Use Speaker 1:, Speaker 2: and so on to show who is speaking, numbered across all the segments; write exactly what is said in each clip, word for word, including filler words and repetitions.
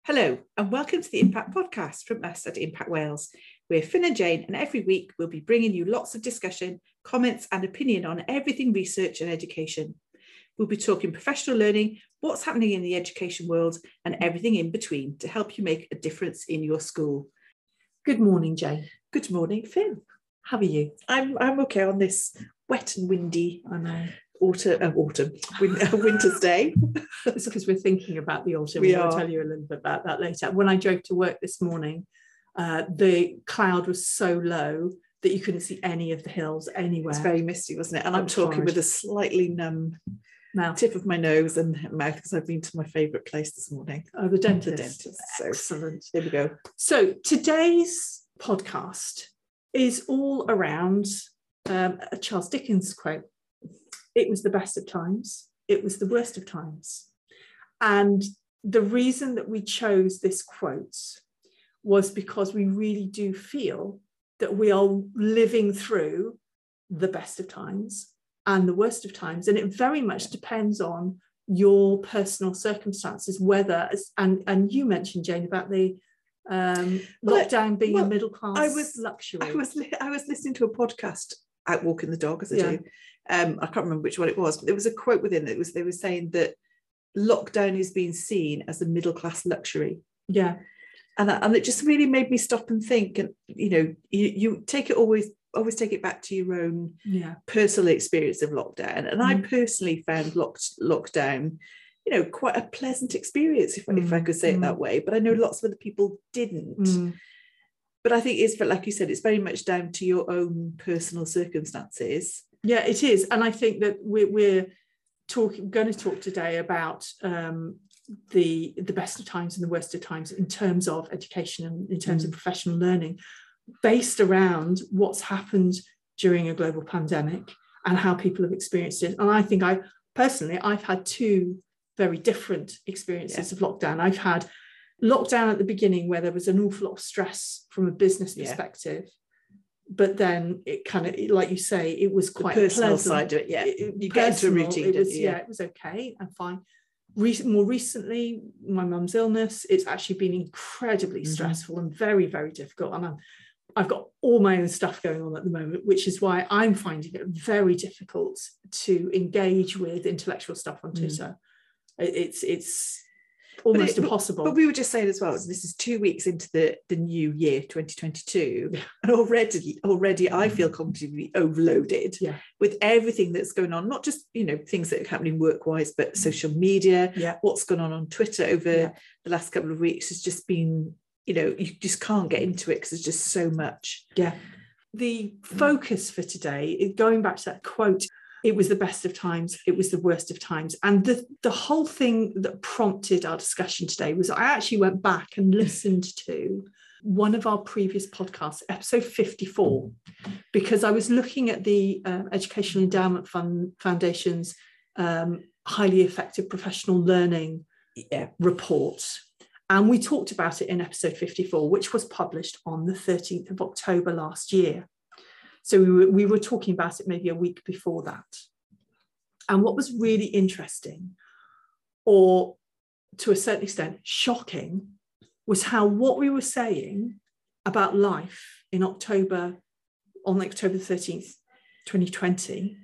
Speaker 1: Hello and welcome to the Impact Podcast from us at Impact Wales. We're Finn and Jane, and every week we'll be bringing you lots of discussion, comments and opinion on everything research and education. We'll be talking professional learning, what's happening in the education world and everything in between to help you make a difference in your school.
Speaker 2: Good morning, Jane.
Speaker 1: Good morning, Finn.
Speaker 2: How are you?
Speaker 1: I'm I'm okay on this wet and windy
Speaker 2: I know.
Speaker 1: autumn, uh, autumn win- winter's day.
Speaker 2: It's because we're thinking about the autumn.
Speaker 1: We
Speaker 2: We'll
Speaker 1: are.
Speaker 2: tell you a little bit about that later. When I drove to work this morning, uh, the cloud was so low that you couldn't see any of the hills anywhere.
Speaker 1: It's very misty, wasn't it? And I'm
Speaker 2: That's
Speaker 1: talking
Speaker 2: horrid.
Speaker 1: with a slightly numb
Speaker 2: Now,
Speaker 1: tip of my nose and mouth because I've been to my favourite place this morning.
Speaker 2: oh, the dentist.
Speaker 1: The dentist. So
Speaker 2: Excellent.
Speaker 1: there we go.
Speaker 2: So today's podcast is all around um, a Charles Dickens quote. It was the best of times. It was the worst of times. And the reason that we chose this quote was because we really do feel that we are living through the best of times and the worst of times. And it very much depends on your personal circumstances, whether, and, and you mentioned, Jane, about the um,
Speaker 1: Well,
Speaker 2: lockdown being
Speaker 1: well,
Speaker 2: a middle class
Speaker 1: I was-
Speaker 2: luxury.
Speaker 1: I was li- I was listening to a podcast out walking the dog as I
Speaker 2: Yeah.
Speaker 1: do. Um, I can't remember which one it was, but there was a quote within it. Was they were saying that lockdown is being seen as a middle class luxury,
Speaker 2: yeah.
Speaker 1: and that, and it just really made me stop and think. And you know, you, you take it always always take it back to your own
Speaker 2: Yeah.
Speaker 1: personal experience of lockdown. And I
Speaker 2: Mm.
Speaker 1: personally found locked lockdown, you know, quite a pleasant experience, if, if I
Speaker 2: Mm,
Speaker 1: could say it
Speaker 2: mm.
Speaker 1: that way. But I know lots of other people didn't.
Speaker 2: Mm.
Speaker 1: But I think it's, like you said, it's very much down to your own personal circumstances.
Speaker 2: Yeah, it is. And I think that we're, we're talking, going to talk today about um, the, the best of times and the worst of times in terms of education and in terms
Speaker 1: Mm.
Speaker 2: of professional learning, based around what's happened during a global pandemic and how people have experienced it. And I think I personally, I've had two very different experiences
Speaker 1: Yeah.
Speaker 2: of lockdown. I've had lockdown at the beginning where there was an awful lot of stress from a business
Speaker 1: Yeah.
Speaker 2: perspective. But then it kind of, like you say, it was
Speaker 1: The
Speaker 2: quite
Speaker 1: personal
Speaker 2: pleasant.
Speaker 1: side of it, yeah.
Speaker 2: It-
Speaker 1: You get into a
Speaker 2: personal,
Speaker 1: routine,
Speaker 2: It
Speaker 1: don't
Speaker 2: was,
Speaker 1: you?
Speaker 2: yeah.
Speaker 1: Yeah.
Speaker 2: it was okay and fine. Re- more recently, my mum's illness, it's actually been incredibly
Speaker 1: Mhm.
Speaker 2: stressful and very, very difficult. And I'm, I've got all my own stuff going on at the moment, which is why I'm finding it very difficult to engage with intellectual stuff on
Speaker 1: Mm.
Speaker 2: Twitter. It- It's it's almost
Speaker 1: it-
Speaker 2: impossible.
Speaker 1: But we were just saying as well, this is two weeks into the, the new year, twenty twenty-two,
Speaker 2: Yeah.
Speaker 1: and already, already I feel cognitively overloaded
Speaker 2: Yeah.
Speaker 1: with everything that's going on, not just, you know, things that are happening work-wise, but social media,
Speaker 2: Yeah.
Speaker 1: what's gone on on Twitter over
Speaker 2: Yeah.
Speaker 1: the last couple of weeks has just been, you know, you just can't get into it because there's just so much.
Speaker 2: Yeah. The focus for today is going back to that quote, it was the best of times, it was the worst of times. And the, the whole thing that prompted our discussion today was I actually went back and listened to one of our previous podcasts, episode fifty-four, because I was looking at the uh, Educational Endowment Fund Foundation's um, highly effective professional learning
Speaker 1: Yeah.
Speaker 2: report. And we talked about it in episode fifty-four, which was published on the thirteenth of October last year. So we were, we were talking about it maybe a week before that. And what was really interesting, or to a certain extent shocking, was how what we were saying about life in October, on October thirteenth, twenty twenty,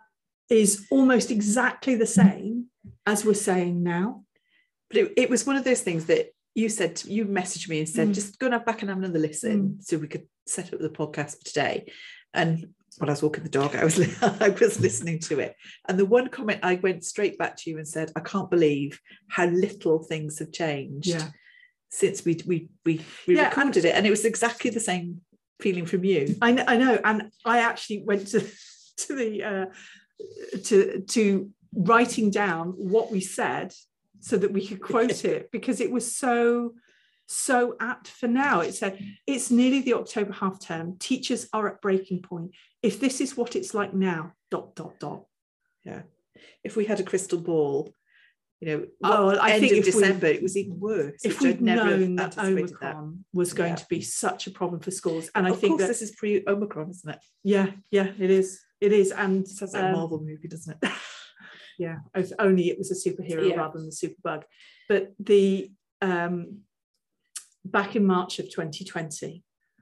Speaker 2: is almost exactly the same as we're saying now.
Speaker 1: But it, it was one of those things that you said, you messaged me and said,
Speaker 2: Mm.
Speaker 1: just go and have back and have another listen so we could set up the podcast for today. And when I was walking the dog, I was I was listening to it. And the one comment I went straight back to you and said, I can't believe how little things have changed
Speaker 2: Yeah.
Speaker 1: since we we we, we
Speaker 2: Yeah,
Speaker 1: recorded it. And it was exactly the same feeling from you.
Speaker 2: I know, I know, and I actually went to to the uh, to to writing down what we said so that we could quote it, because it was so so apt for now. It said, it's nearly the October half term. Teachers are at breaking point. If this is what it's like now, dot dot dot.
Speaker 1: Yeah. If we had a crystal ball, you know,
Speaker 2: Oh,
Speaker 1: what-
Speaker 2: I
Speaker 1: end
Speaker 2: think
Speaker 1: of
Speaker 2: if we-
Speaker 1: December, it was even worse.
Speaker 2: If
Speaker 1: which
Speaker 2: we'd
Speaker 1: I'd never have
Speaker 2: known that
Speaker 1: anticipated
Speaker 2: Omicron was going
Speaker 1: Yeah.
Speaker 2: to be such a problem for schools, and I
Speaker 1: of
Speaker 2: think
Speaker 1: course,
Speaker 2: that
Speaker 1: this is pre-Omicron, isn't it?
Speaker 2: yeah, yeah, it is, it is, and
Speaker 1: It sounds like a
Speaker 2: um,
Speaker 1: Marvel movie, doesn't it?
Speaker 2: yeah, if only it was a superhero
Speaker 1: Yeah.
Speaker 2: rather than the superbug. But the um back in March of twenty twenty,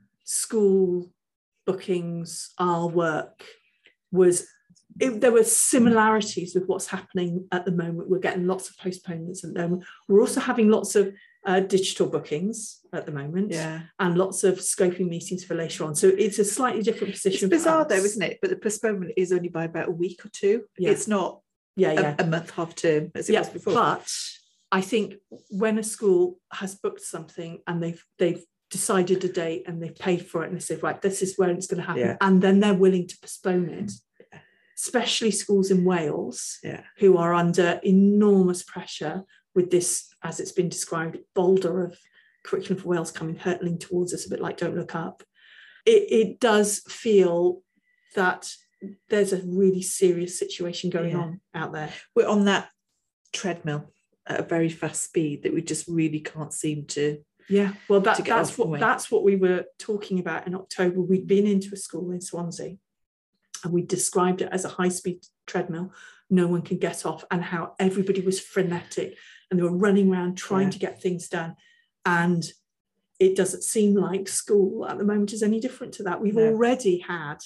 Speaker 2: school bookings, our work was, it, there were similarities with what's happening at the moment. We're getting lots of postponements at the moment. We're also having lots of uh, digital bookings at the moment,
Speaker 1: yeah,
Speaker 2: and lots of scoping meetings for later on. So it's a slightly different position.
Speaker 1: It's bizarre
Speaker 2: for us.
Speaker 1: though, isn't it? But the postponement is only by about a week or two.
Speaker 2: Yeah.
Speaker 1: It's not
Speaker 2: yeah, yeah.
Speaker 1: a, a month, half term as it
Speaker 2: yeah,
Speaker 1: was before.
Speaker 2: But I think when a school has booked something and they've they've decided a date and they've paid for it and they say, right, this is where it's going to happen,
Speaker 1: Yeah.
Speaker 2: and then they're willing to postpone it, yeah. especially schools in Wales,
Speaker 1: yeah.
Speaker 2: who are under enormous pressure with this, as it's been described, boulder of Curriculum for Wales coming hurtling towards us, a bit like Don't Look Up. It, it does feel that there's a really serious situation going yeah. on out there.
Speaker 1: We're on that treadmill at a very fast speed that we just really can't seem to.
Speaker 2: Yeah, well, that, that's what that's what we were talking about in October. We'd been into a school in Swansea, and we described it as a high-speed treadmill. No one can get off, and how everybody was frenetic, and they were running around trying yeah. to get things done. And it doesn't seem like school at the moment is any different to that. We've no. already had,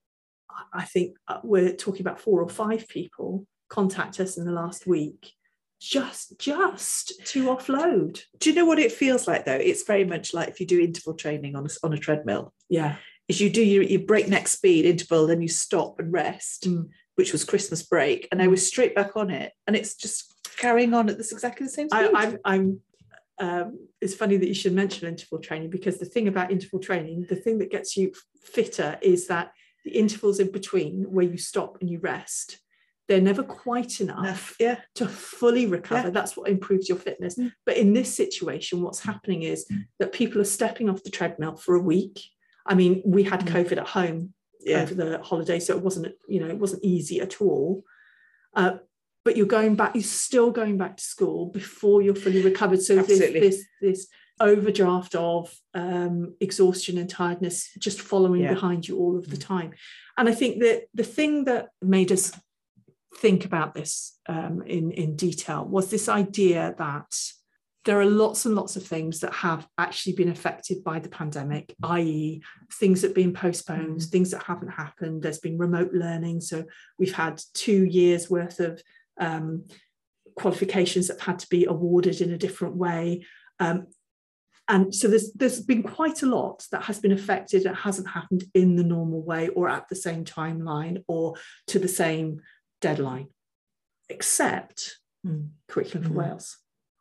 Speaker 2: I think we're talking about four or five people contact us in the last week just just to offload.
Speaker 1: Do you know what it feels like though? It's very much like if you do interval training on a, on a treadmill.
Speaker 2: Yeah.
Speaker 1: Is you do your, your breakneck speed interval, then you stop and rest, mm. which was Christmas break, and I was straight back on it, and it's just carrying on at this exactly the same speed.
Speaker 2: I, I'm, I'm um, it's funny that you should mention interval training, because the thing about interval training, the thing that gets you fitter is that the intervals in between where you stop and you rest, they're never quite enough, enough yeah. to fully recover. Yeah. That's what improves your fitness. Mm. But in this situation, what's happening is that people are stepping off the treadmill for a week. I mean, we had mm. COVID at home yeah. over the holiday, so it wasn't, you know, it wasn't easy at all. Uh, but you're going back, you're still going back to school before you're fully recovered. So there's this, this overdraft of um, exhaustion and tiredness just following yeah. behind you all of the time. And I think that the thing that made us think about this um, in, in detail was this idea that there are lots and lots of things that have actually been affected by the pandemic, that is things that have been postponed, mm. things that haven't happened. There's been remote learning. So we've had two years worth of um, qualifications that have had to be awarded in a different way. Um, and so there's, there's been quite a lot that has been affected that hasn't happened in the normal way or at the same timeline or to the same deadline, except mm. Curriculum for mm. Wales.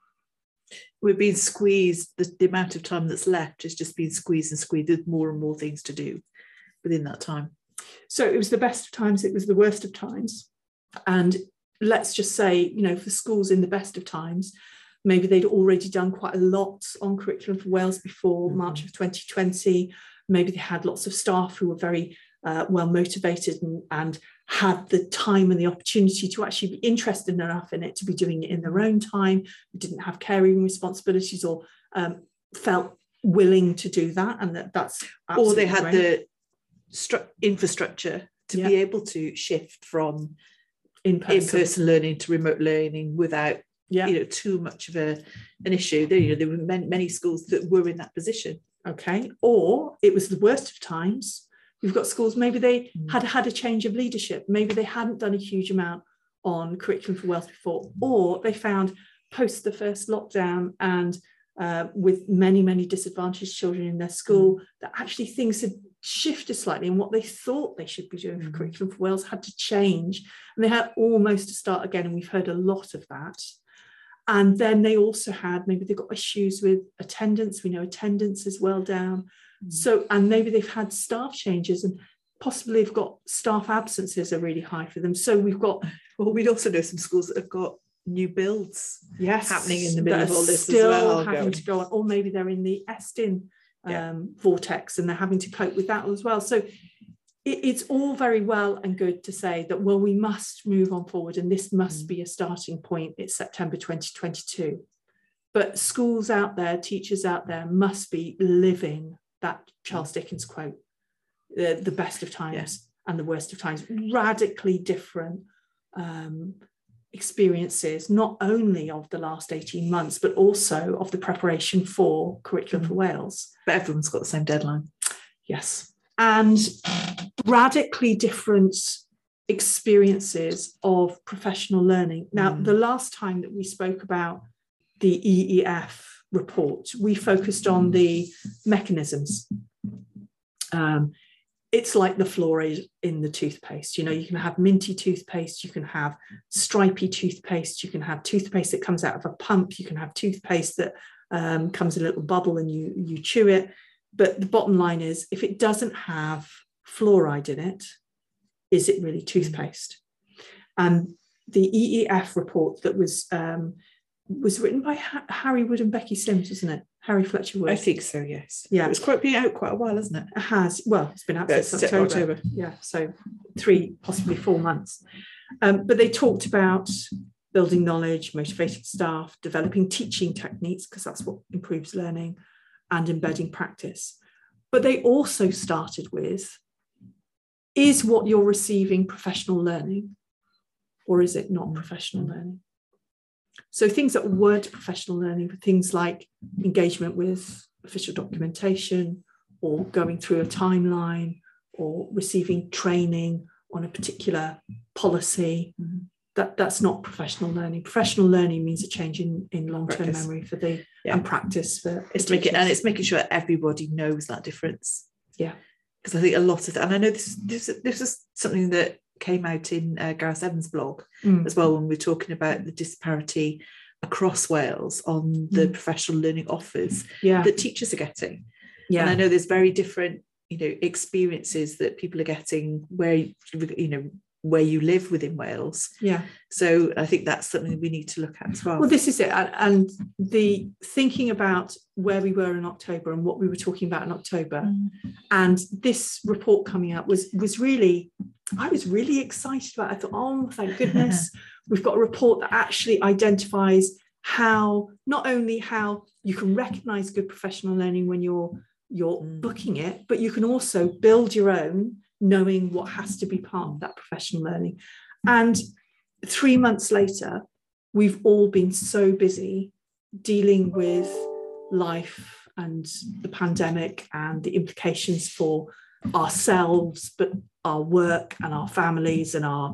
Speaker 1: We're being squeezed, the, the amount of time that's left is just being squeezed and squeezed with more and more things to do within that time.
Speaker 2: So it was the best of times, it was the worst of times. And let's just say, you know, for schools in the best of times, maybe they'd already done quite a lot on Curriculum for Wales before mm-hmm. March of twenty twenty. Maybe they had lots of staff who were very uh, well motivated and, and had the time and the opportunity to actually be interested enough in it to be doing it in their own time, didn't have caring responsibilities or um, felt willing to do that. And that, that's
Speaker 1: or they had great. the stru- infrastructure to yeah. be able to shift from in-person. in-person learning to remote learning without yeah. you know, too much of a an issue. There, you know, there were many, many schools that were in that position.
Speaker 2: Okay, or it was the worst of times. We've got schools, maybe they mm. had had a change of leadership. Maybe they hadn't done a huge amount on Curriculum for Wales before, or they found post the first lockdown and uh, with many, many disadvantaged children in their school, mm. that actually things had shifted slightly and what they thought they should be doing for mm. Curriculum for Wales had to change. And they had almost to start again, and we've heard a lot of that. And then they also had, maybe they got issues with attendance. We know attendance is well down. So, and maybe they've had staff changes and possibly they've got staff absences are really high for them. So we've got,
Speaker 1: well, we'd also know some schools that have got new builds
Speaker 2: yes,
Speaker 1: happening in the middle of all this
Speaker 2: still
Speaker 1: as well.
Speaker 2: Having going. to go on, or maybe they're in the Estyn um, yeah. vortex and they're having to cope with that as well. So it, it's all very well and good to say that, well, we must move on forward and this must mm. be a starting point. It's September twenty twenty-two. But schools out there, teachers out there must be living that Charles Dickens quote, the, the best of times yeah. and the worst of times, radically different um, experiences, not only of the last eighteen months, but also of the preparation for Curriculum for Wales.
Speaker 1: But everyone's got the same deadline.
Speaker 2: Yes. And radically different experiences of professional learning. Now, mm. the last time that we spoke about the E E F report, we focused on the mechanisms. Um, it's like the fluoride in the toothpaste. You know, you can have minty toothpaste, you can have stripy toothpaste, you can have toothpaste that comes out of a pump, you can have toothpaste that um, comes in a little bubble and you, you chew it. But the bottom line is, if it doesn't have fluoride in it, is it really toothpaste? And the E E F report that was um, was written by ha- Harry Wood and Becky Sims, wasn't it? Harry Fletcher Wood.
Speaker 1: I think so, yes.
Speaker 2: Yeah.
Speaker 1: It was quite been out quite a while, hasn't it?
Speaker 2: It has. Well, it's been out
Speaker 1: yeah,
Speaker 2: since October.
Speaker 1: October.
Speaker 2: Yeah, so three, possibly four months. Um, but they talked about building knowledge, motivating staff, developing teaching techniques, because that's what improves learning, and embedding practice. But they also started with, is what you're receiving professional learning, or is it not professional learning? So things that weren't professional learning were things like engagement with official documentation, or going through a timeline, or receiving training on a particular policy. Mm-hmm. That, that's not professional learning. Professional learning means a change in, in long-term practice. memory for the yeah. and practice for
Speaker 1: it's making and it's making sure everybody knows that difference.
Speaker 2: Yeah,
Speaker 1: because I think a lot of and I know this this this is something that came out in uh, Gareth Evans' blog mm. as well, when we we're talking about the disparity across Wales on the mm. professional learning offers
Speaker 2: yeah.
Speaker 1: that teachers are getting.
Speaker 2: Yeah,
Speaker 1: and I know there's very different, you know, experiences that people are getting where, you know, where you live within Wales.
Speaker 2: Yeah.
Speaker 1: So I think that's something we need to look at as well.
Speaker 2: Well, this is it. And the thinking about where we were in October and what we were talking about in October mm. and this report coming out was, was really, I was really excited about it. I thought, oh, thank goodness, we've got a report that actually identifies how, not only how you can recognise good professional learning when you're, you're mm. booking it, but you can also build your own, knowing what has to be part of that professional learning. And three months later, we've all been so busy dealing with life and the pandemic and the implications for ourselves, but our work and our families and our,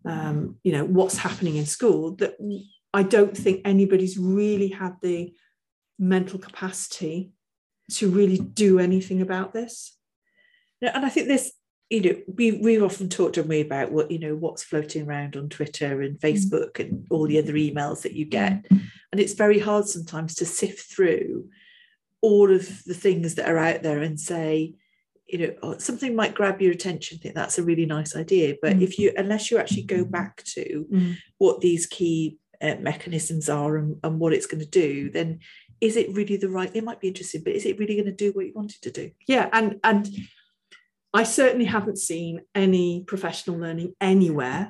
Speaker 2: um, you know, what's happening in school, that I don't think anybody's really had the mental capacity to really do anything about this.
Speaker 1: Yeah, and I think this, you know, we, we've often talked to me about what, you know, what's floating around on Twitter and Facebook mm. and all the other emails that you get. And it's very hard sometimes to sift through all of the things that are out there and say, you know, oh, something might grab your attention, think that's a really nice idea. But mm. if you, unless you actually go back to mm. what these key uh, mechanisms are and, and what it's going to do, then is it really the right, it might be interesting, but is it really going to do what you want it to do?
Speaker 2: Yeah. And, and, I certainly haven't seen any professional learning anywhere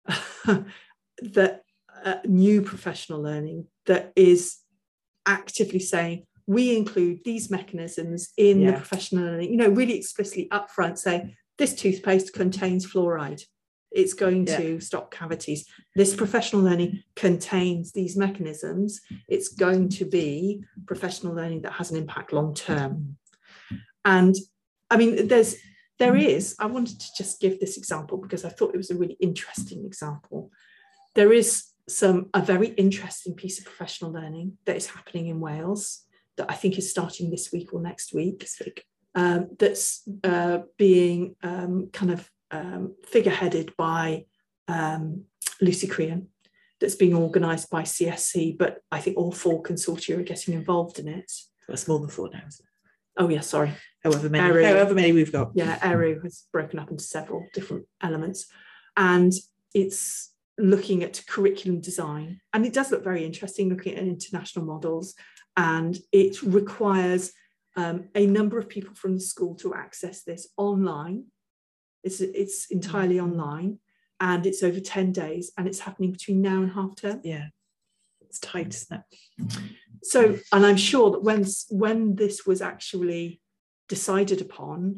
Speaker 2: that uh, new professional learning that is actively saying we include these mechanisms in yeah. the professional learning, you know, really explicitly upfront say this toothpaste contains fluoride. It's going yeah. to stop cavities. This professional learning contains these mechanisms. It's going to be professional learning that has an impact long term. And I mean, there's There is, I wanted to just give this example because I thought it was a really interesting example. There is some, a very interesting piece of professional learning that is happening in Wales that I think is starting this week or next week, this week, um, that's uh, being um, kind of um, figureheaded by um, Lucy Crean, that's being organised by C S C, but I think all four consortia are getting involved in it.
Speaker 1: Well, it's more than four now, isn't it?
Speaker 2: Oh, yeah, sorry.
Speaker 1: However many,
Speaker 2: Eru,
Speaker 1: however many we've got.
Speaker 2: Yeah, Eru has broken up into several different elements. And it's looking at curriculum design. And it does look very interesting, looking at international models. And it requires um, a number of people from the school to access this online. It's, it's entirely mm-hmm. online. And it's over ten days. And it's happening between now and half term.
Speaker 1: Yeah. It's tight, isn't it?
Speaker 2: So, and I'm sure that when, when this was actually decided upon,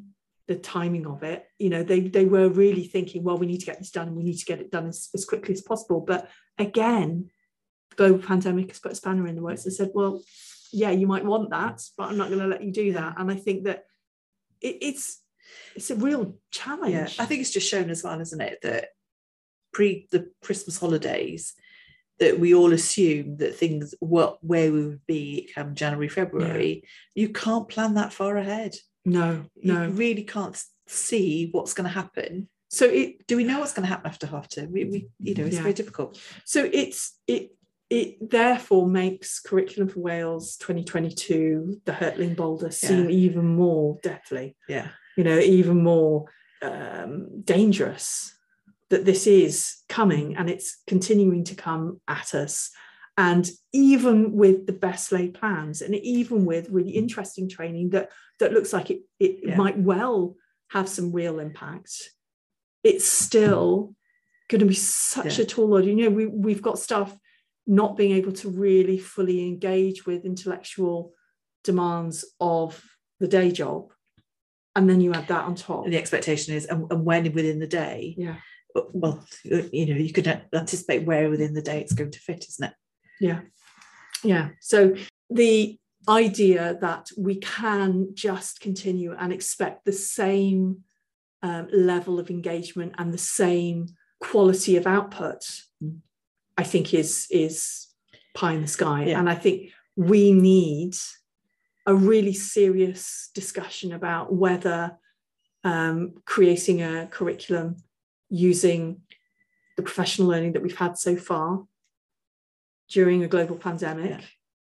Speaker 2: the timing of it. You know, they they were really thinking, well, we need to get this done and we need to get it done as, as quickly as possible. But again, the global pandemic has put a spanner in the works and said, well, yeah, you might want that, but I'm not going to let you do that. And I think that it, it's it's a real challenge.
Speaker 1: Yeah, I think it's just shown as well, isn't it, that pre the Christmas holidays, that we all assume that things what where we would be come January, February. Yeah. You can't plan that far ahead.
Speaker 2: No, no,
Speaker 1: you really can't see what's going to happen.
Speaker 2: So it
Speaker 1: do we know what's going to happen after half term? We, we you know, it's yeah. very difficult.
Speaker 2: So it's it it therefore makes Curriculum for Wales twenty twenty-two, the hurtling boulder, seem yeah. even more deathly.
Speaker 1: Yeah,
Speaker 2: you know, even more um, dangerous. That this is coming and it's continuing to come at us. And even with the best laid plans and even with really interesting training that, that looks like it, it yeah. might well have some real impact, it's still going to be such yeah. a tall order. You know, we, we've got staff not being able to really fully engage with intellectual demands of the day job. And then you add that on top.
Speaker 1: And the expectation is, and, and when within the day,
Speaker 2: yeah.
Speaker 1: well, you know, you could anticipate where within the day it's going to fit, isn't it?
Speaker 2: Yeah. Yeah. So the idea that we can just continue and expect the same um, level of engagement and the same quality of output, mm. I think is, is pie in the sky. Yeah. And I think we need a really serious discussion about whether um, creating a curriculum using the professional learning that we've had so far during a global pandemic yeah.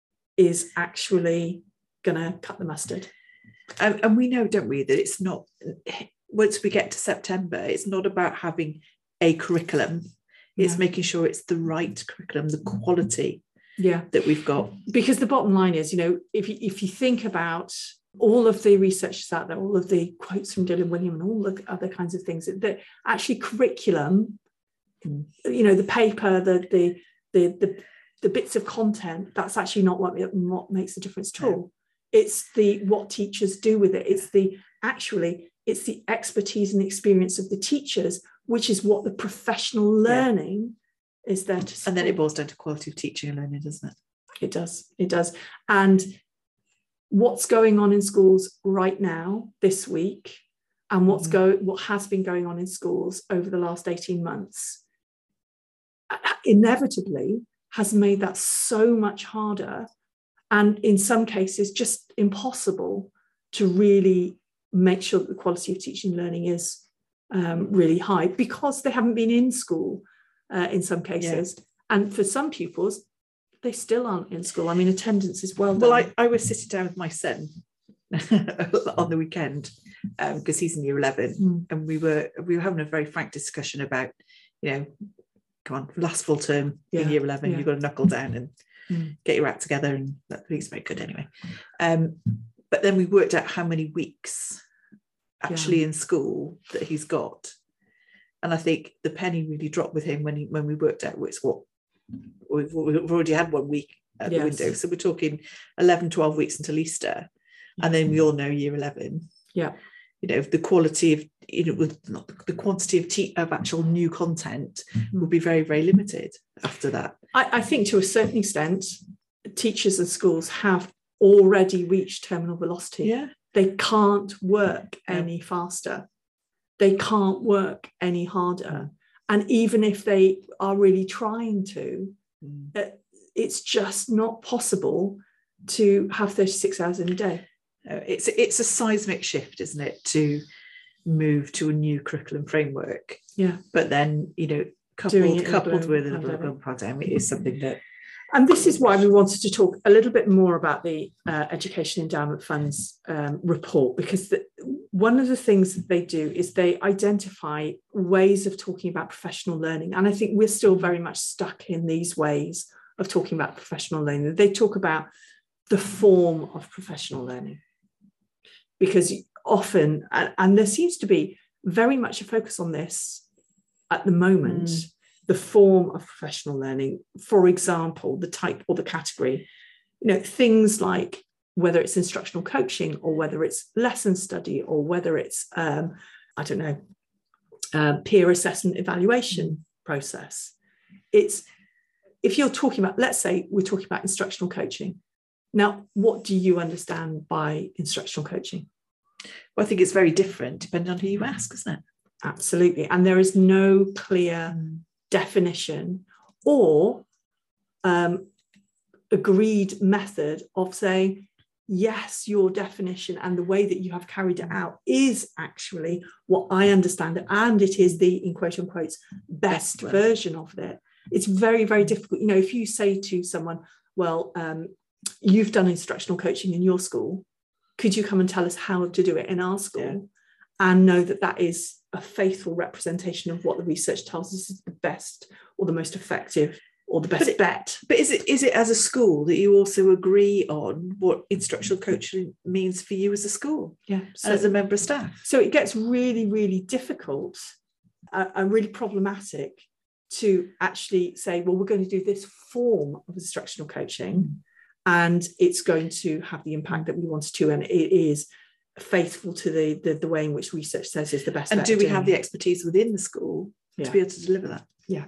Speaker 2: is actually going to cut the mustard.
Speaker 1: And, and we know, don't we, that it's not, once we get to September, it's not about having a curriculum. It's no. making sure it's the right curriculum, the quality
Speaker 2: yeah.
Speaker 1: that we've got.
Speaker 2: Because the bottom line is, you know, if you, if you think about all of the researchers out there, all of the quotes from Dylan William and all the other kinds of things, that actually curriculum, mm. you know, the paper, the, the the the the bits of content, that's actually not what, what makes the difference at all. No. It's the what teachers do with it. It's the actually, it's the expertise and experience of the teachers, which is what the professional learning yeah. is there to support.
Speaker 1: And then it boils down to quality of teaching and learning, doesn't it?
Speaker 2: It does. It does. And what's going on in schools right now, this week, and what's mm. go what has been going on in schools over the last eighteen months, inevitably has made that so much harder, and in some cases just impossible to really make sure that the quality of teaching and learning is um, really high, because they haven't been in school uh, in some cases. Yeah. And for some pupils, they still aren't in school. I mean, attendance is well done.
Speaker 1: Well, I, I was sitting down with my son on the weekend because um, he's in year eleven, mm. and we were we were having a very frank discussion about, you know, come on, last full term yeah. in year eleven, yeah. you've got to knuckle down and mm. get your act together, and that he's very good anyway. Um, but then we worked out how many weeks actually yeah. in school that he's got, and I think the penny really dropped with him when he when we worked out it's what. We've, we've already had one week at yes. the window, so we're talking eleven, twelve weeks until Easter, and then we all know year eleven.
Speaker 2: Yeah,
Speaker 1: you know, the quality of, you know, with not the, the quantity of te- of actual new content mm-hmm. will be very, very limited after that.
Speaker 2: I, I think to a certain extent, teachers and schools have already reached terminal velocity.
Speaker 1: Yeah,
Speaker 2: they can't work yeah. any faster. They can't work any harder. Mm. And even if they are really trying to, mm. it's just not possible to have thirty-six hours in a day.
Speaker 1: It's it's a seismic shift, isn't it, to move to a new curriculum framework?
Speaker 2: Yeah.
Speaker 1: But then, you know, coupled coupled with a global pandemic is something that.
Speaker 2: And this is why we wanted to talk a little bit more about the uh, Education Endowment Fund's um, report, because the, one of the things that they do is they identify ways of talking about professional learning. And I think we're still very much stuck in these ways of talking about professional learning. They talk about the form of professional learning, because often, and, and there seems to be very much a focus on this at the moment, mm. the form of professional learning, for example, the type or the category, you know, things like whether it's instructional coaching or whether it's lesson study or whether it's, um, I don't know, uh, peer assessment evaluation process. It's, if you're talking about, let's say we're talking about instructional coaching. Now, what do you understand by instructional coaching?
Speaker 1: Well, I think it's very different depending on who you ask, isn't it?
Speaker 2: Absolutely. And there is no clear mm. definition or um, agreed method of saying, yes, your definition and the way that you have carried it out is actually what I understand it, and it is the, in quote unquote, best, best version of it. It's very, very difficult. You know, if you say to someone, well, um, you've done instructional coaching in your school, could you come and tell us how to do it in our school? Yeah. And know that that is a faithful representation of what the research tells us is the best or the most effective or the best
Speaker 1: but it,
Speaker 2: bet.
Speaker 1: But is it is it as a school that you also agree on what instructional coaching means for you as a school?
Speaker 2: Yeah. So,
Speaker 1: and as a member of staff?
Speaker 2: So it gets really, really difficult uh, and really problematic to actually say, well, we're going to do this form of instructional coaching mm. and it's going to have the impact that we want it to, and it is faithful to the, the, the way in which research says is the best.
Speaker 1: And do we have the expertise within the school yeah. to be able to deliver that?
Speaker 2: Yeah.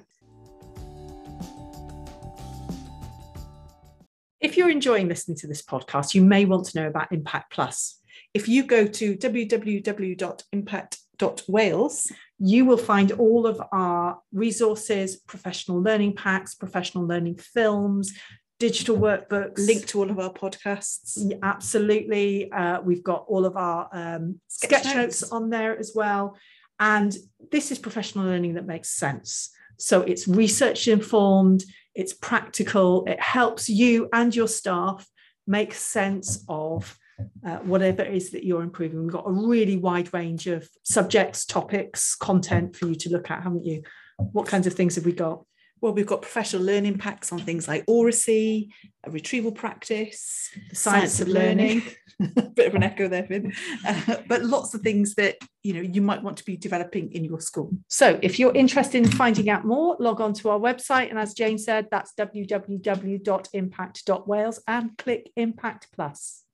Speaker 2: If you're enjoying listening to this podcast, you may want to know about Impact Plus.
Speaker 1: If you go to w w w dot impact dot wales,
Speaker 2: you will find all of our resources, professional learning packs, professional learning films, digital workbooks.
Speaker 1: Link to all of our podcasts.
Speaker 2: Yeah, absolutely. Uh, we've got all of our um, sketch, sketch notes. notes on there as well. And this is professional learning that makes sense. So it's research informed, it's practical, it helps you and your staff make sense of uh, whatever it is that you're improving. We've got a really wide range of subjects, topics, content for you to look at, haven't you? What kinds of things have we got?
Speaker 1: Well, we've got professional learning packs on things like oracy, a retrieval practice,
Speaker 2: the science, science of learning.
Speaker 1: learning. Bit of an echo there, Finn. Uh, but lots of things that, you know, you might want to be developing in your school.
Speaker 2: So if you're interested in finding out more, log on to our website. And as Jane said, that's w w w dot impact dot wales and click Impact Plus.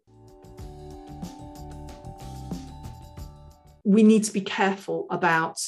Speaker 2: We need to be careful about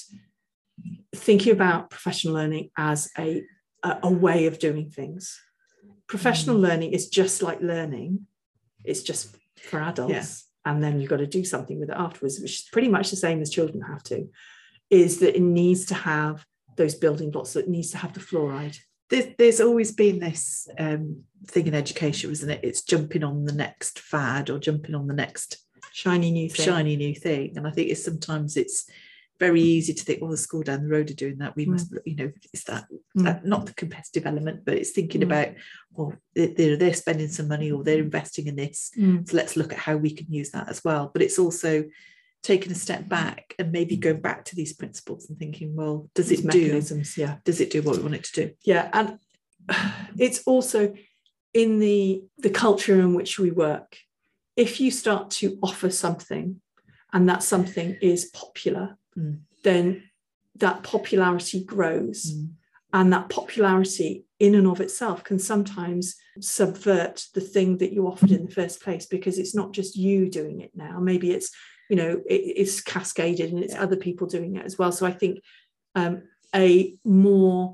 Speaker 2: thinking about professional learning as a, a, a way of doing things. Professional mm. learning is just like learning. It's just for adults. Yeah. And then you've got to do something with it afterwards, which is pretty much the same as children have to, is that it needs to have those building blocks, that it needs to have the fluoride.
Speaker 1: There's, there's always been this um, thing in education, isn't it? It's jumping on the next fad or jumping on the next
Speaker 2: shiny new thing.
Speaker 1: Shiny new thing. And I think it's sometimes it's very easy to think, well, the school down the road are doing that. We mm. must, you know, it's that, mm. that not the competitive element, but it's thinking mm. about, well, they're, they're spending some money or they're investing in this. Mm. So let's look at how we can use that as well. But it's also taking a step back and maybe going back to these principles and thinking, well, does
Speaker 2: these
Speaker 1: it
Speaker 2: mechanisms,
Speaker 1: do,
Speaker 2: yeah.
Speaker 1: does it do what we want it to do?
Speaker 2: Yeah. And it's also in the, the culture in which we work. If you start to offer something and that something is popular, mm. then that popularity grows. Mm. And that popularity in and of itself can sometimes subvert the thing that you offered in the first place, because it's not just you doing it now. Maybe it's, you know, it, it's cascaded and it's other people doing it as well. So I think um, a more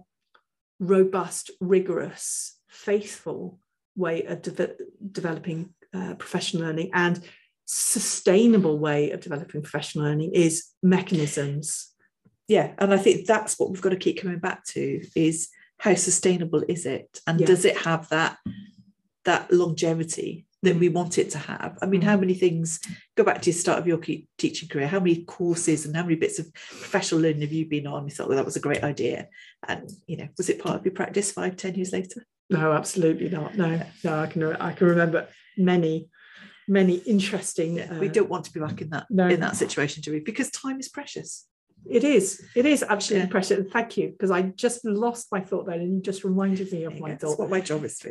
Speaker 2: robust, rigorous, faithful way of de- developing uh, professional learning and sustainable way of developing professional learning is mechanisms.
Speaker 1: Yeah, and I think that's what we've got to keep coming back to, is how sustainable is it, and yeah. does it have that that longevity that we want it to have? I mean, how many things, go back to your start of your teaching career, how many courses and how many bits of professional learning have you been on? You thought, well, that was a great idea, and you know, was it part of your practice five, ten years later?
Speaker 2: No, absolutely not. No, no, I can I can remember many. many interesting
Speaker 1: uh, we don't want to be back in that no. in that situation, do we? Because time is precious.
Speaker 2: It is it is absolutely yeah. precious. Thank you, because I just lost my thought then and you just reminded me of yeah, my thought.
Speaker 1: That's what my job is to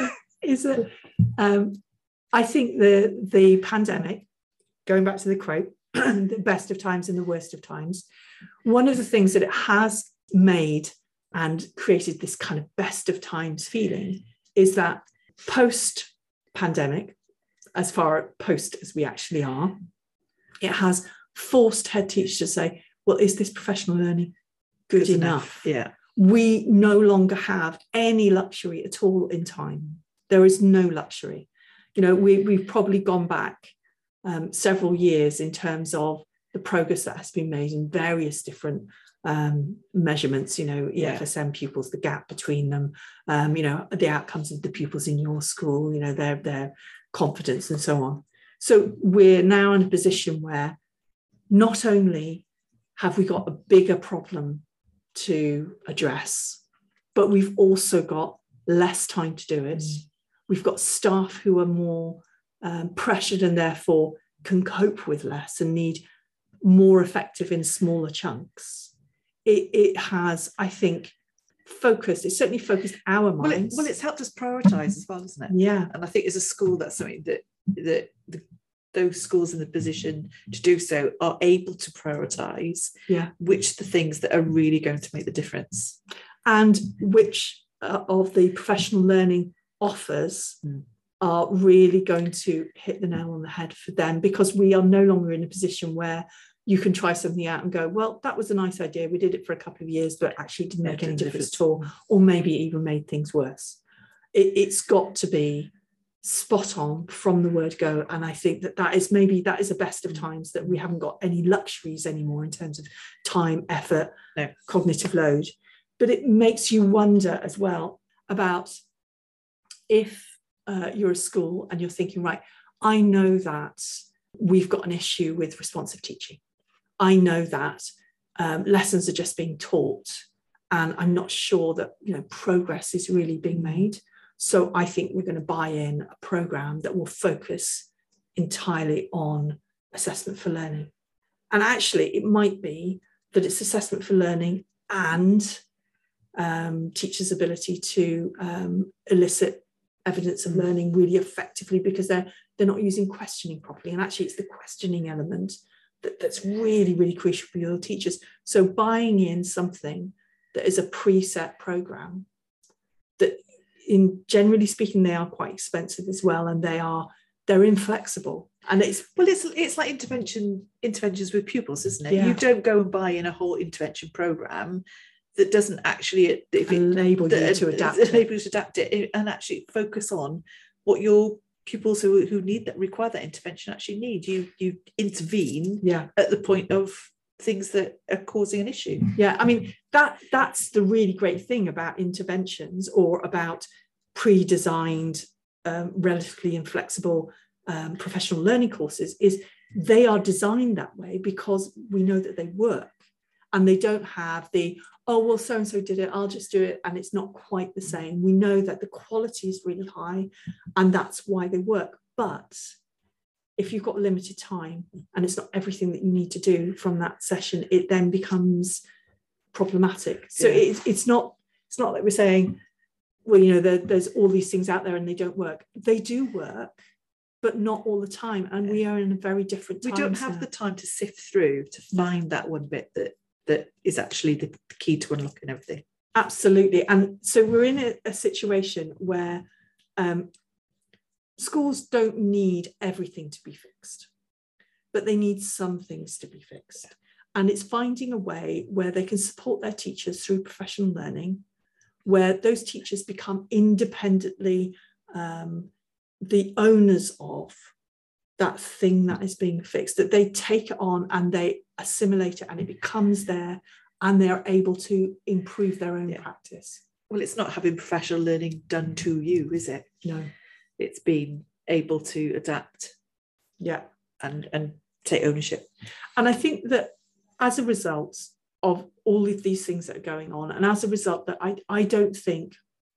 Speaker 2: is it um I think the the pandemic, going back to the quote, the best of times and the worst of times, one of the things that it has made and created this kind of best of times feeling is that post pandemic, as far post as we actually are. It has forced head teachers to say, well, is this professional learning good, good enough?
Speaker 1: enough? Yeah.
Speaker 2: We no longer have any luxury at all in time. There is no luxury. You know, we, we've probably gone back um, several years in terms of the progress that has been made in various different um, measurements, you know, E F S M yeah. pupils, the gap between them, um, you know, the outcomes of the pupils in your school, you know, their, their confidence and so on. So we're now in a position where not only have we got a bigger problem to address, but we've also got less time to do it. Mm. We've got staff who are more um, pressured and therefore can cope with less and need more effective in smaller chunks. It, it has, I think, focused, it's certainly focused our minds.
Speaker 1: Well, it, well it's helped us prioritise as well, isn't it?
Speaker 2: Yeah.
Speaker 1: And I think as a school, that's something that, that the, those schools in the position to do so are able to prioritise
Speaker 2: yeah.
Speaker 1: which the things that are really going to make the difference.
Speaker 2: And which uh, of the professional learning offers mm. are really going to hit the nail on the head for them, because we are no longer in a position where you can try something out and go, well, that was a nice idea. We did it for a couple of years, but actually didn't make any difference at all, or maybe even made things worse. It, it's got to be spot on from the word go. And I think that that is maybe that is the best of times, that we haven't got any luxuries anymore in terms of time, effort, no. cognitive load. But it makes you wonder as well about if uh, you're a school and you're thinking, right, I know that we've got an issue with responsive teaching. I know that um, lessons are just being taught, and I'm not sure that, you know, progress is really being made. So I think we're going to buy in a programme that will focus entirely on assessment for learning. And actually, it might be that it's assessment for learning and um, teachers' ability to um, elicit evidence of learning really effectively, because they're they're not using questioning properly. And actually, it's the questioning element that, that's really, really crucial for your teachers. So buying in something that is a preset programme that, in generally speaking, they are quite expensive as well, and they are they're inflexible. And it's
Speaker 1: well, it's it's like intervention interventions with pupils, isn't it?
Speaker 2: Yeah.
Speaker 1: You don't go and buy in a whole intervention programme that doesn't actually if it,
Speaker 2: enable
Speaker 1: that,
Speaker 2: you to adapt
Speaker 1: enable you to adapt it and actually focus on what your pupils who, who need that require that intervention actually need. You you intervene
Speaker 2: yeah.
Speaker 1: at the point of things that are causing an issue.
Speaker 2: Yeah, I mean, that that's the really great thing about interventions, or about pre-designed, um, relatively inflexible um, professional learning courses, is they are designed that way because we know that they work, and they don't have the, oh, well, so-and-so did it, I'll just do it, and it's not quite the same. We know that the quality is really high, and that's why they work. But if you've got limited time and it's not everything that you need to do from that session, it then becomes problematic. So yeah. it's it's not it's not like we're saying, well, you know, there, there's all these things out there and they don't work. They do work, but not all the time. And we are in a very different time.
Speaker 1: We don't have now. the time to sift through to find that one bit that that is actually the key to unlocking everything.
Speaker 2: Absolutely. And so we're in a, a situation where um, schools don't need everything to be fixed, but they need some things to be fixed. And it's finding a way where they can support their teachers through professional learning, where those teachers become independently um, the owners of that thing that is being fixed, that they take it on and they assimilate it and it becomes there, and they're able to improve their own yeah. practice.
Speaker 1: Well, it's not having professional learning done to you, is it?
Speaker 2: No.
Speaker 1: It's being able to adapt
Speaker 2: yeah,
Speaker 1: and, and take ownership.
Speaker 2: And I think that as a result of all of these things that are going on, and as a result that I, I don't think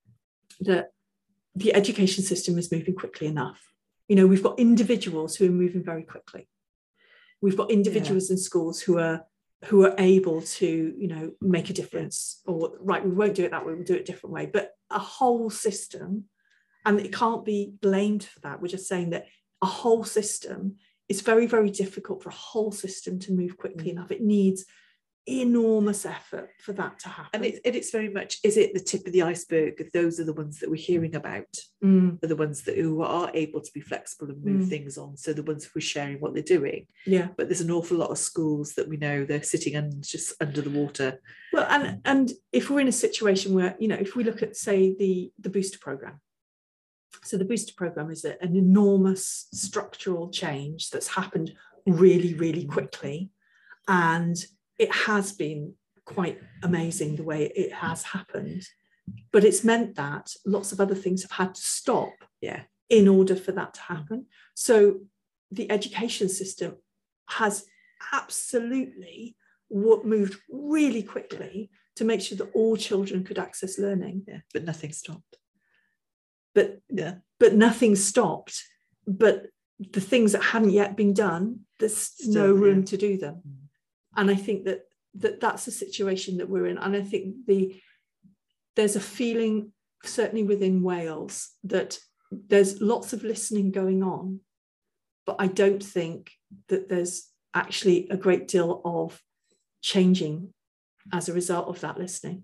Speaker 2: that the education system is moving quickly enough. You know, we've got individuals who are moving very quickly. We've got individuals yeah. in schools who are who are able to, you know, make a difference, or right, we won't do it that way, we'll do it a different way. But a whole system, and it can't be blamed for that. We're just saying that a whole system, it's very, very difficult for a whole system to move quickly enough. It needs enormous effort for that to happen.
Speaker 1: And, it, and it's very much, is it the tip of the iceberg? Those are the ones that we're hearing about,
Speaker 2: mm.
Speaker 1: are the ones that who are able to be flexible and move
Speaker 2: mm.
Speaker 1: things on. So the ones who are sharing what they're doing.
Speaker 2: Yeah.
Speaker 1: But there's an awful lot of schools that we know they're sitting and just under the water.
Speaker 2: Well, and and if we're in a situation where, you know, if we look at, say, the, the booster programme. So the booster programme is a, an enormous structural change that's happened really, really quickly. And it has been quite amazing the way it has happened. But it's meant that lots of other things have had to stop
Speaker 1: yeah.
Speaker 2: in order for that to happen. So the education system has absolutely moved really quickly to make sure that all children could access learning.
Speaker 1: Yeah, but nothing stopped.
Speaker 2: But,
Speaker 1: yeah.
Speaker 2: but nothing stopped. But the things that hadn't yet been done, there's Still, no room yeah. to do them. Mm. And I think that, that that's the situation that we're in. And I think the there's a feeling, certainly within Wales, that there's lots of listening going on, but I don't think that there's actually a great deal of changing as a result of that listening.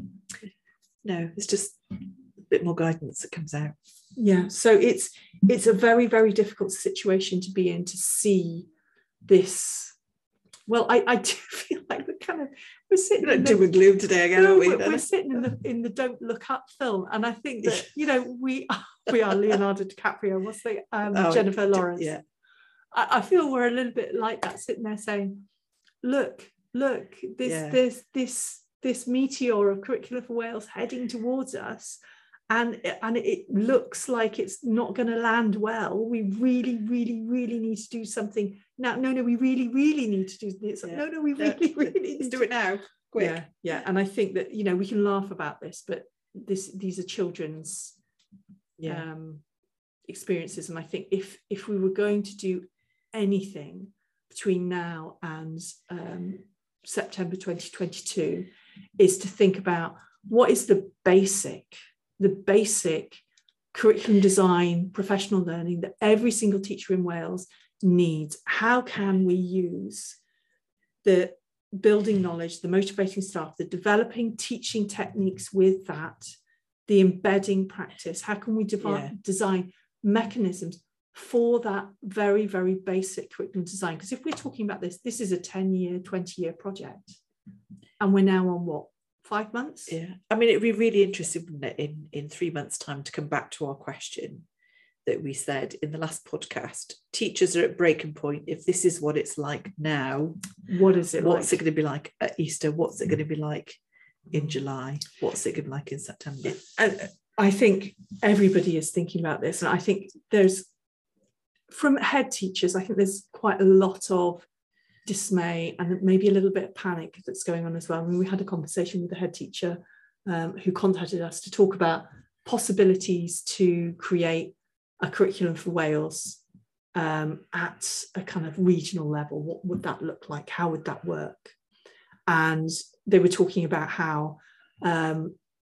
Speaker 1: No, it's just a bit more guidance that comes out.
Speaker 2: Yeah, so it's it's a very, very difficult situation to be in, to see this. Well, I, I do feel like we're kind of we're sitting
Speaker 1: we're doom and gloom today again,
Speaker 2: no,
Speaker 1: aren't we?
Speaker 2: We're, we're sitting in the in the Don't Look Up film, and I think that, you know, we are, we are Leonardo DiCaprio. What's the um, oh, Jennifer Lawrence?
Speaker 1: Yeah,
Speaker 2: I, I feel we're a little bit like that, sitting there saying, "Look, look, this
Speaker 1: yeah.
Speaker 2: this this this meteor of Curriculum for Wales heading towards us." And, and it looks like it's not going to land well. We really, really, really need to do something now. No, no, we really, really need to do this. Yeah. No, no, we really,
Speaker 1: yeah.
Speaker 2: really need
Speaker 1: Let's
Speaker 2: to
Speaker 1: do it now. Quick.
Speaker 2: Yeah, yeah. And I think that, you know, we can laugh about this, but this these are children's
Speaker 1: yeah.
Speaker 2: um, experiences. And I think if if we were going to do anything between now and um, September twenty twenty-two, is to think about what is the basic the basic curriculum design, professional learning that every single teacher in Wales needs. How can we use the building knowledge, the motivating staff, the developing teaching techniques with that, the embedding practice? How can we de- yeah. design mechanisms for that very, very basic curriculum design? Because if we're talking about this, this is a ten-year, twenty-year project. And we're now on what? Five months?
Speaker 1: Yeah. I mean, it'd be really interesting, wouldn't it, in, in three months' time to come back to our question that we said in the last podcast. Teachers are at breaking point. If this is what it's like now,
Speaker 2: what is it
Speaker 1: what's
Speaker 2: like?
Speaker 1: it going to be like at Easter? What's it going to be like in July? What's it going to be like in September?
Speaker 2: And I think everybody is thinking about this. And I think there's, from head teachers, I think there's quite a lot of dismay and maybe a little bit of panic that's going on as well. I mean, we had a conversation with the head teacher um, who contacted us to talk about possibilities to create a curriculum for Wales um, at a kind of regional level. What would that look like? How would that work? And they were talking about how um,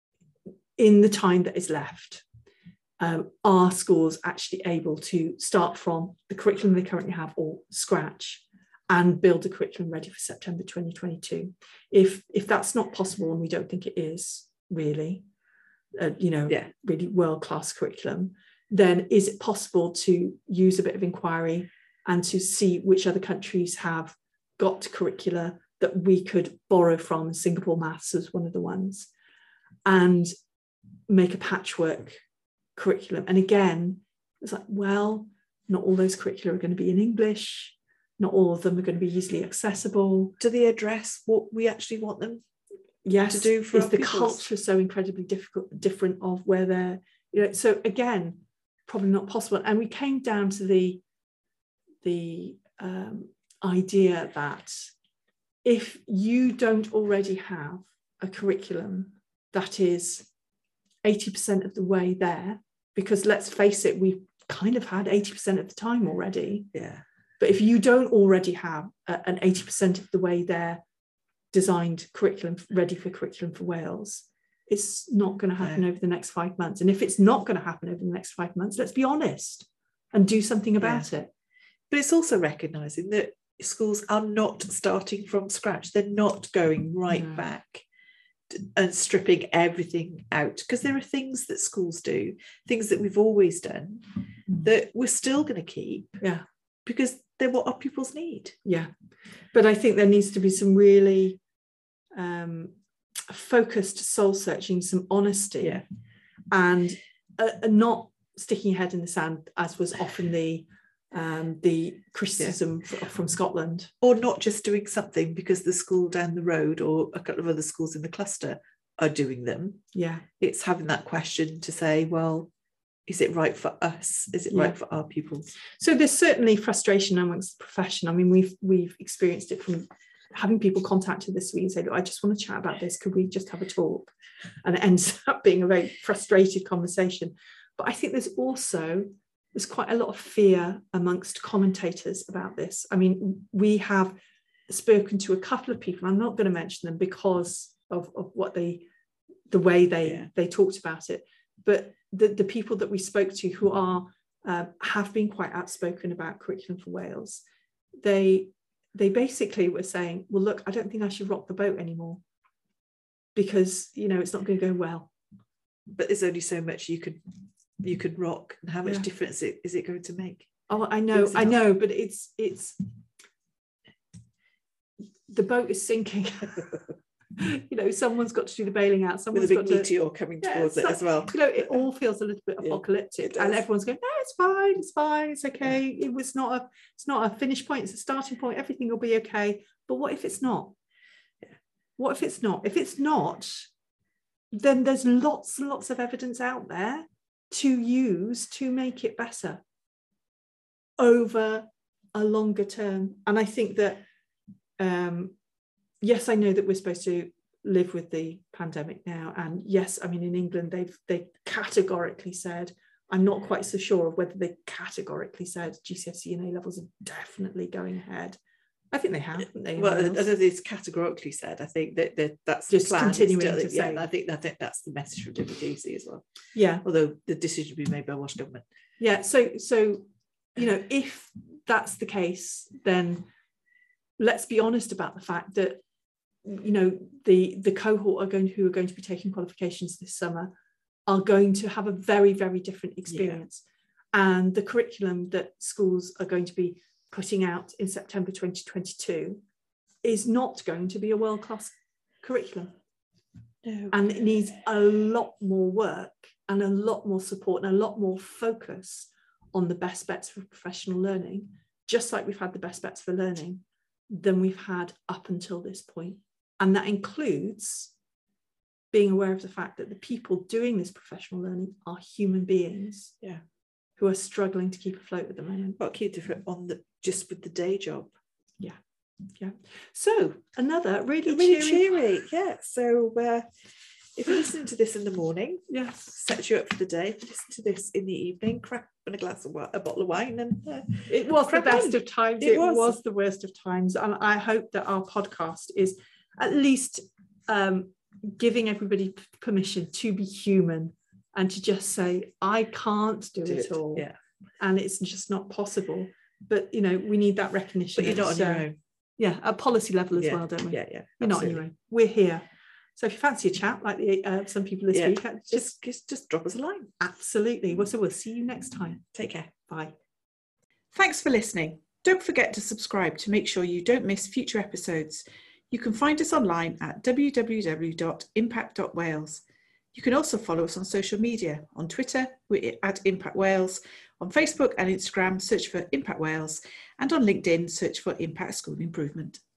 Speaker 2: in the time that is left, um, are schools actually able to start from the curriculum they currently have or scratch and build a curriculum ready for September twenty twenty-two. If if that's not possible, and we don't think it is really, uh, you know,
Speaker 1: yeah.
Speaker 2: really world-class curriculum, then is it possible to use a bit of inquiry and to see which other countries have got curricula that we could borrow from? Singapore Maths is one of the ones, and make a patchwork curriculum. And again, it's like, well, not all those curricula are going to be in English. Not all of them are going to be easily accessible.
Speaker 1: Do they address what we actually want them
Speaker 2: yes,
Speaker 1: to do for
Speaker 2: is
Speaker 1: our
Speaker 2: the
Speaker 1: pupils?
Speaker 2: culture so incredibly difficult, different of where they're, you know, so again, probably not possible. And we came down to the, the um, idea that if you don't already have a curriculum that is eighty percent of the way there, because let's face it, we've kind of had eighty percent of the time already.
Speaker 1: Yeah.
Speaker 2: But if you don't already have a, an eighty percent of the way there designed curriculum ready for Curriculum for Wales, it's not going to happen yeah. over the next five months. And if it's not going to happen over the next five months, let's be honest and do something about
Speaker 1: yeah.
Speaker 2: it.
Speaker 1: But it's also recognising that schools are not starting from scratch. They're not going right
Speaker 2: No.
Speaker 1: back and stripping everything out, because there are things that schools do, things that we've always done,
Speaker 2: Mm.
Speaker 1: that we're still going to keep,
Speaker 2: Yeah.
Speaker 1: because they're what our pupils need.
Speaker 2: Yeah. But I think there needs to be some really um, focused soul searching, some honesty,
Speaker 1: Yeah.
Speaker 2: and uh, not sticking your head in the sand, as was often the um, the criticism yeah. f- from Scotland.
Speaker 1: Or not just doing something because the school down the road or a couple of other schools in the cluster are doing them.
Speaker 2: Yeah.
Speaker 1: It's having that question to say, well, is it right for us? Is it
Speaker 2: yeah.
Speaker 1: right for our pupils?
Speaker 2: So there's certainly frustration amongst the profession. I mean, we've we've experienced it from having people contacted this week and say, look, I just want to chat about this. Could we just have a talk? And it ends up being a very frustrated conversation. But I think there's also, there's quite a lot of fear amongst commentators about this. I mean, we have spoken to a couple of people. I'm not going to mention them because of, of what they, the way they,
Speaker 1: yeah.
Speaker 2: they talked about it. But the, the people that we spoke to who are, uh, have been quite outspoken about Curriculum for Wales, they, they basically were saying, well, look, I don't think I should rock the boat anymore because, you know, it's not going to go well.
Speaker 1: But there's only so much you could you could rock, and how much
Speaker 2: yeah.
Speaker 1: difference it, is it going to make?
Speaker 2: Oh, I know, I know, but it's it's the boat is sinking. You know, someone's got to do the bailing out. Someone's
Speaker 1: with a big
Speaker 2: got
Speaker 1: meteor
Speaker 2: to,
Speaker 1: coming
Speaker 2: yeah,
Speaker 1: towards it as well.
Speaker 2: You know, it all feels a little bit apocalyptic, yeah, and everyone's going, "No, it's fine, it's fine, it's okay. Yeah. It was not a, it's not a finish point. It's a starting point. Everything will be okay." But what if it's not?
Speaker 1: Yeah.
Speaker 2: What if it's not? If it's not, then there's lots and lots of evidence out there to use to make it better over a longer term. And I think that, um, yes, I know that we're supposed to live with the pandemic now. And yes, I mean, in England, they've they categorically said, I'm not quite so sure of whether they categorically said G C S E and A levels are definitely going ahead. I think they have, haven't they?
Speaker 1: Well, I don't think it's categorically said. I think that, that that's
Speaker 2: just
Speaker 1: the plan.
Speaker 2: continuing
Speaker 1: still,
Speaker 2: to
Speaker 1: yeah,
Speaker 2: say.
Speaker 1: I think I think that's the message from W T C as well.
Speaker 2: Yeah.
Speaker 1: Although the decision will be made by Welsh Government.
Speaker 2: Yeah. So so you know, if that's the case, then let's be honest about the fact that, you know, the the cohort are going who are going to be taking qualifications this summer are going to have a very, very different experience. Yeah. And the curriculum that schools are going to be putting out in September twenty twenty-two is not going to be a world-class curriculum.
Speaker 1: No.
Speaker 2: And it needs a lot more work and a lot more support and a lot more focus on the best bets for professional learning, just like we've had the best bets for learning, than we've had up until this point. And that includes being aware of the fact that the people doing this professional learning are human beings.
Speaker 1: Yeah.
Speaker 2: Who are struggling to keep afloat at the moment.
Speaker 1: But keep different on the just with the day job.
Speaker 2: Yeah, yeah. So another really,
Speaker 1: really
Speaker 2: cheery,
Speaker 1: cheery. Yeah. So uh, if you're listening to this in the morning,
Speaker 2: yes,
Speaker 1: set you up for the day. If you listen to this in the evening, crack open a glass of wine, a bottle of wine, and uh,
Speaker 2: it was the best
Speaker 1: on.
Speaker 2: of times.
Speaker 1: It,
Speaker 2: it
Speaker 1: was.
Speaker 2: was the worst of times, and I hope that our podcast is at least um, giving everybody p- permission to be human. And to just say, I can't do, do it, it all.
Speaker 1: Yeah.
Speaker 2: And it's just not possible. But, you know, we need that recognition.
Speaker 1: But you're not on
Speaker 2: so,
Speaker 1: your own.
Speaker 2: Yeah, at policy level as
Speaker 1: yeah.
Speaker 2: well, don't we?
Speaker 1: Yeah, yeah.
Speaker 2: You're not on your own. We're here. So if you fancy a chat, like the uh, some people this
Speaker 1: yeah.
Speaker 2: week,
Speaker 1: just,
Speaker 2: just,
Speaker 1: just, just drop us a line.
Speaker 2: Absolutely. Well, so we'll see you next time.
Speaker 1: Take care.
Speaker 2: Bye.
Speaker 1: Thanks for listening. Don't forget to subscribe to make sure you don't miss future episodes. You can find us online at w w w dot impact dot wales. You can also follow us on social media. On Twitter, we're at Impact Wales. On Facebook and Instagram, search for Impact Wales. And on LinkedIn, search for Impact School Improvement.